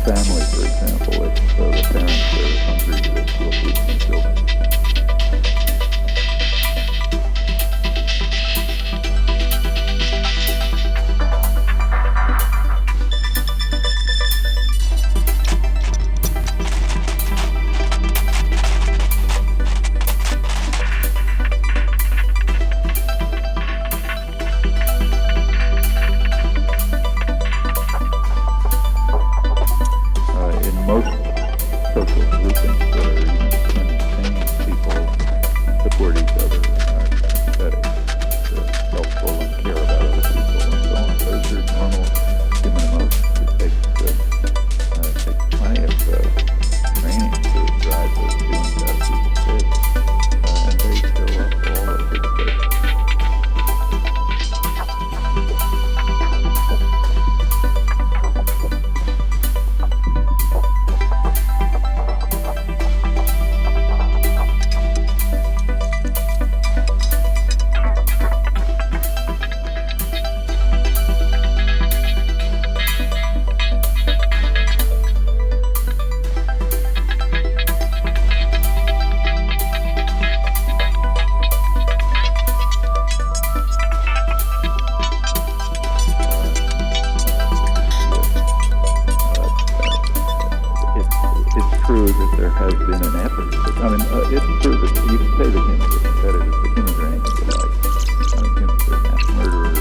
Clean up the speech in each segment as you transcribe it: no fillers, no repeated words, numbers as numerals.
family, for example, if the parents are hungry, they will feed their children. Most social groupings that are even sane people support each other and are empathetic, helpful and care about other people and so on. Those are normal human emotions. It takes plenty of training to drive those feelings out of people's heads, and they show up all over the place. It's true that there has been an effort. It's true that you can say that humans are competitive, but humans are anything alike. Humans are mass murderers.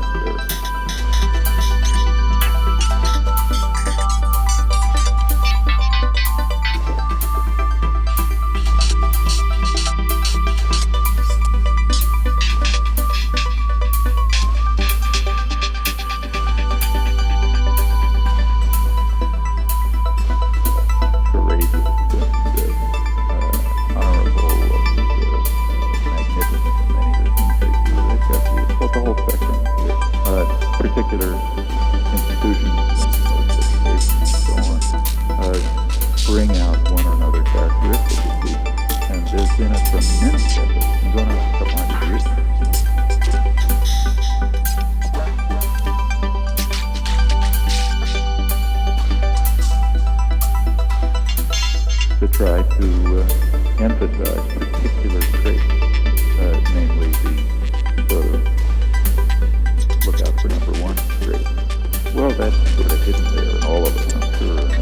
Particular institutions and education and so on bring out one or another characteristic of people, and there's been a tremendous effort. I'm going on a couple hundred years to try to emphasize particular traits, namely the sort of look out for number one trait. Well, that's sort of hidden there in all of us, I'm sure.